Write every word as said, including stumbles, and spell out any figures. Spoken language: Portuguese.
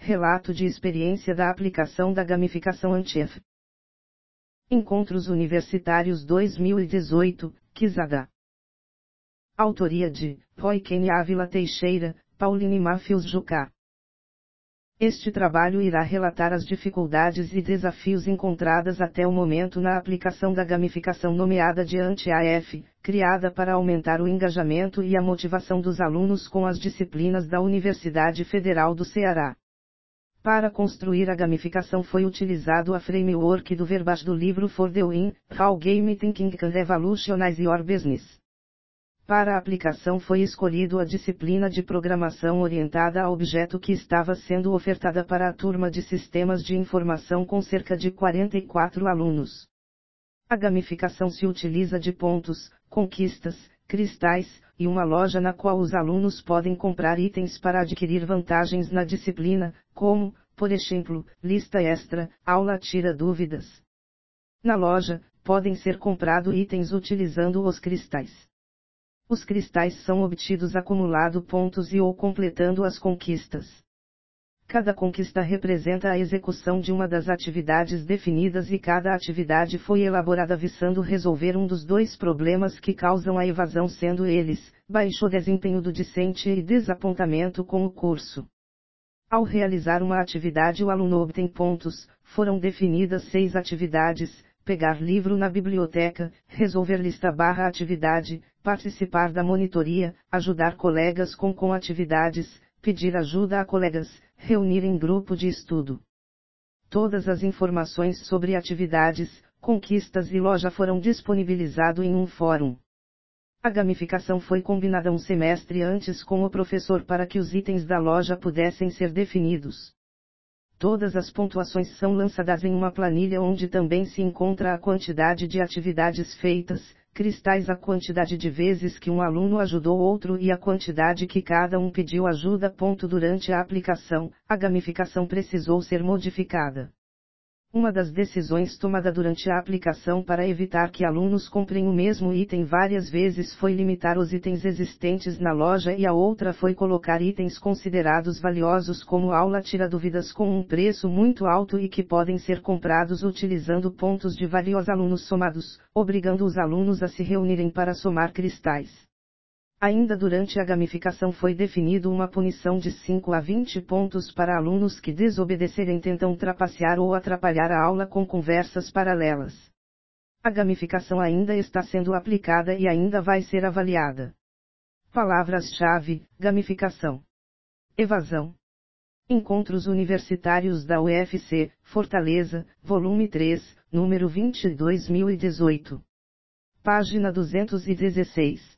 Relato de experiência da aplicação da gamificação Antief. Encontros Universitários dois mil e dezoito, Quizada. Autoria de Roy Kenny Ávila Teixeira, Pauline Matthews Jucá. Este trabalho irá relatar as dificuldades e desafios encontradas até o momento na aplicação da gamificação nomeada de Anti-A F, criada para aumentar o engajamento e a motivação dos alunos com as disciplinas da Universidade Federal do Ceará. Para construir a gamificação foi utilizado a framework do Verbage do livro For the Win, How Game Thinking Can Revolutionize Your Business. Para a aplicação foi escolhido a disciplina de programação orientada a objeto que estava sendo ofertada para a turma de sistemas de informação com cerca de quarenta e quatro alunos. A gamificação se utiliza de pontos, conquistas, cristais, e uma loja na qual os alunos podem comprar itens para adquirir vantagens na disciplina, como, por exemplo, lista extra, aula tira dúvidas. Na loja, podem ser comprados itens utilizando os cristais. Os cristais são obtidos acumulando pontos e ou completando as conquistas. Cada conquista representa a execução de uma das atividades definidas e cada atividade foi elaborada visando resolver um dos dois problemas que causam a evasão, sendo eles, baixo desempenho do discente e desapontamento com o curso. Ao realizar uma atividade o aluno obtém pontos. Foram definidas seis atividades: pegar livro na biblioteca, resolver lista barra atividade, participar da monitoria, ajudar colegas com com atividades, pedir ajuda a colegas, reunir em grupo de estudo. Todas as informações sobre atividades, conquistas e loja foram disponibilizadas em um fórum. A gamificação foi combinada um semestre antes com o professor para que os itens da loja pudessem ser definidos. Todas as pontuações são lançadas em uma planilha onde também se encontra a quantidade de atividades feitas, cristais, a quantidade de vezes que um aluno ajudou outro e a quantidade que cada um pediu ajuda. Ponto. Durante a aplicação, a gamificação precisou ser modificada. Uma das decisões tomada durante a aplicação para evitar que alunos comprem o mesmo item várias vezes foi limitar os itens existentes na loja e a outra foi colocar itens considerados valiosos como aula tira dúvidas com um preço muito alto e que podem ser comprados utilizando pontos de vários alunos somados, obrigando os alunos a se reunirem para somar cristais. Ainda durante a gamificação foi definido uma punição de cinco a vinte pontos para alunos que desobedecerem, tentam trapacear ou atrapalhar a aula com conversas paralelas. A gamificação ainda está sendo aplicada e ainda vai ser avaliada. Palavras-chave: gamificação, evasão. Encontros Universitários da U F C, Fortaleza, volume três, número vinte, dois mil e dezoito. Página duzentos e dezesseis.